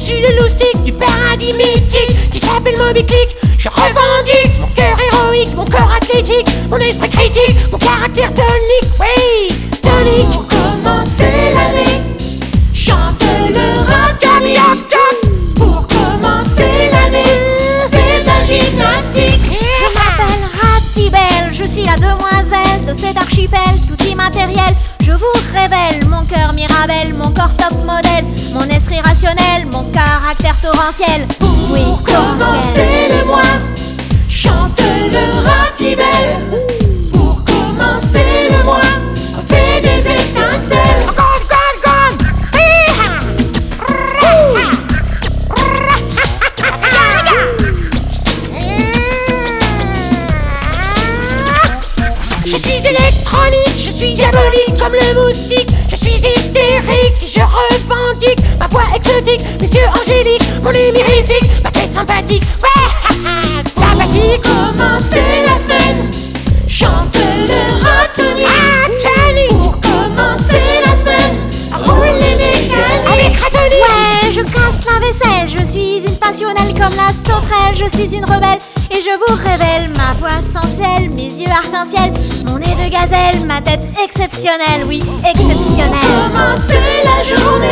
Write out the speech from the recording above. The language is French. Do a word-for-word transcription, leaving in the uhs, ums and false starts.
suis le loustic du paradis mythique qui s'appelle Moby Click. Je revendique mon cœur héroïque, mon corps athlétique, mon esprit critique, mon caractère tonique. Oui, tonique. Pour commencer l'année, chante le rap Pour commencer l'année, fais de la gymnastique. Je m'appelle Ratibel, je suis la demoiselle de cet archipel tout immatériel. Je vous révèle mon cœur mirabelle, mon corps top modèle, mon esprit rationnel, mon caractère torrentiel. Pour Oui, commencer le mois, chante le Ratibel. Pour commencer le mois, fais des étincelles. Je suis électronique, je suis diabolique comme le moustique. Je suis hystérique, je revendique ma voix exotique, mes yeux angéliques, mon nez mirifique, ma tête sympathique. Ouais, sympathique. Commencer la semaine, chante le ratonique. Pour commencer la semaine, roule les mécaniques. Avec ratonique. Ouais, je casse la vaisselle, je suis une passionnelle comme la sauterelle, je suis une rebelle et je vous révèle ma voix sensuelle, mes yeux arc-en-ciel, mon nez de gazelle, ma tête exceptionnelle, oui, exceptionnelle. Commencer la journée.